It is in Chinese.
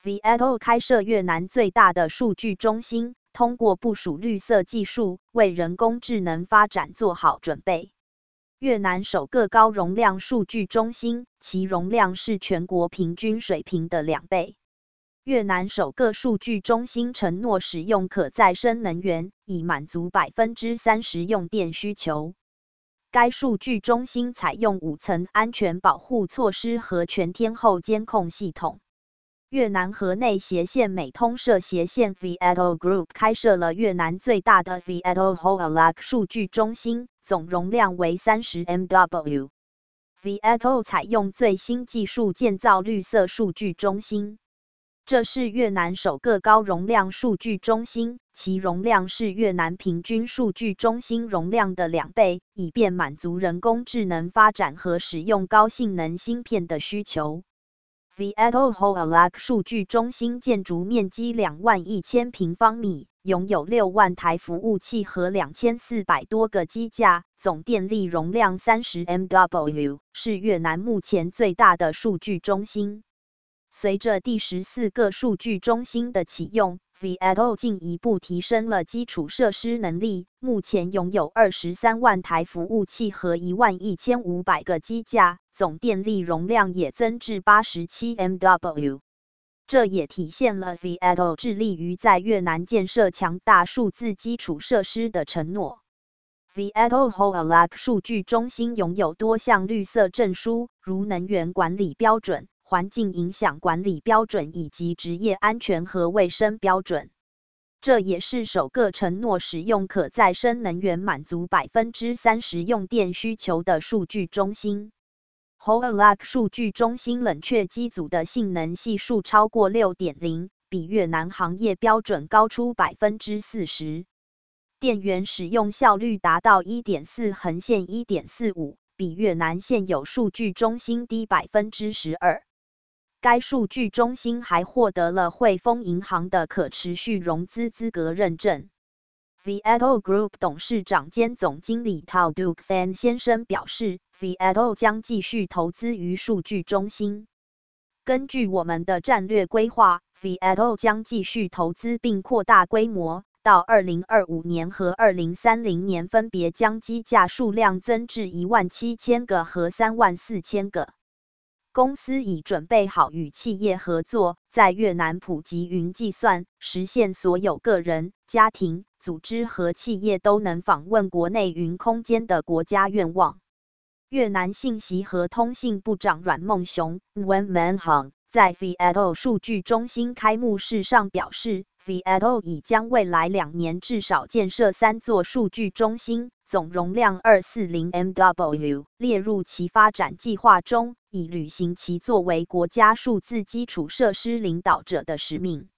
Viettel 开设越南最大的数据中心，通过部署绿色技术，为人工智能发展做好准备。越南首个高容量数据中心，其容量是全国平均水平的2倍。越南首个数据中心承诺使用可再生能源，以满足30%用电需求。该数据中心采用5层安全保护措施和全天候监控系统。越南河内斜线美通社斜线 Viettel Group 开设了越南最大的 Viettel Ho Alac 数据中心，总容量为30 MW。Viettel 采用最新技术建造绿色数据中心。这是越南首个高容量数据中心，其容量是越南平均数据中心容量的2倍，以便满足人工智能发展和使用高性能芯片的需求。Viettel Ho Alac 数据中心建筑面积21000平方米，拥有6万台服务器和2400多个机架，总电力容量30 MW， 是越南目前最大的数据中心。随着第14个数据中心的启用， Viettel 进一步提升了基础设施能力，目前拥有23万台服务器和11500个机架，总电力容量也增至87 MW。这也体现了 Viettel 致力于在越南建设强大数字基础设施的承诺。Viettel Ho Alac 数据中心拥有多项绿色证书，如能源管理标准、环境影响管理标准以及职业安全和卫生标准。这也是首个承诺使用可再生能源满足30%用电需求的数据中心。Ho Alac 数据中心冷却机组的性能系数超过 6.0， 比越南行业标准高出 40%。电源使用效率达到 1.4 横线 1.45， 比越南现有数据中心低 12%。该数据中心还获得了汇丰银行的可持续融资资格认证。Viettel Group 董事长兼总经理 Thao Duc Than 先生表示， Viettel 将继续投资于数据中心。根据我们的战略规划， Viettel 将继续投资并扩大规模，到2025年和2030年分别将机架数量增至17000个和34000个。公司已准备好与企业合作，在越南普及云计算，实现所有个人、家庭、组织和企业都能访问国内云空间的国家愿望。越南信息和通信部长阮孟雄 Nguyen Minh Hong 在 Viettel 数据中心开幕式上表示， Viettel 已将未来2年至少建设3座数据中心，总容量240 MW， 列入其发展计划中，以履行其作为国家数字基础设施领导者的使命。